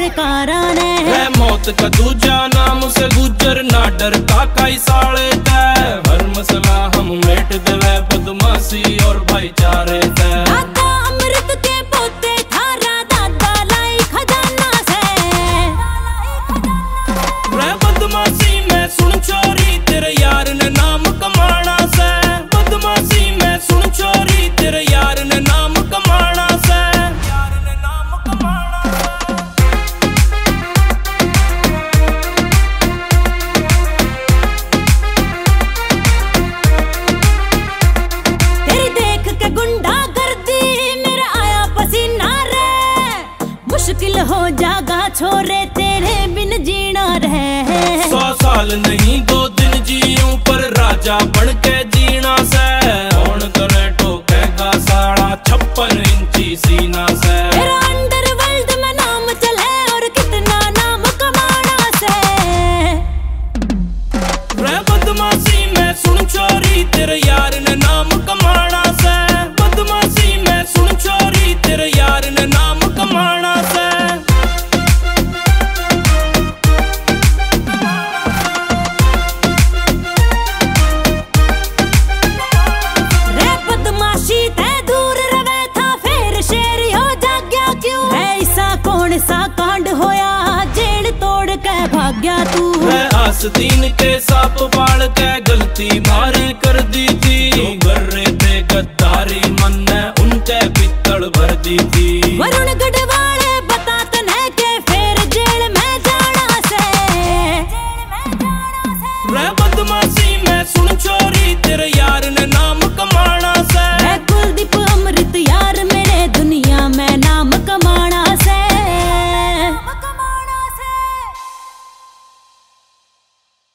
सरकारा ने। मौत का दूजा नाम से गुजर ना डरता कई साले तय। हर मसला हम मेट देवे बदमाशी और भाईचारे तय। दादा अमृत के पोते थारा दादा लाई खजाना से। बदमाशी में सुन चोरी तेरे यार ने नाम कमाना से। बदमाशी में सुन चोरी तेरे यार ने नाम कमाना से। यार ने नाम कमाना तेरी देख के गुंडा गर्दी मेरा आया पसीना रे। मुश्किल हो जागा छोरे तेरे बिन जीना रहे। 100 साल नहीं 2 दिन जीऊं पर राजा बन के जीना से। कौन करे ठोकेगा साड़ा 56 इंची सीना से। तेरा अंडरवर्ल्ड में नाम चले और कितना नाम कमाना से। बदमाशी में सुन चोरी तेरे यार ने नाम कमाना से। बदमाशी में सुन चोरी तेरे यार ने नाम कमाना से। रे बदमाशी ते दूर रवे था फिर शेर हो जाग्या क्यों। ऐसा कौन सा कांड होया जेल तोड़ के भाग्या तू। आस्तीन के सांप पाल के गलती मारी कर दी थी। जो कर रहे थे गद्दारी मन ने उनके पित्तल भर दी थी। वरुण गढ़वाले बता तने के फिर जेल में जाना से।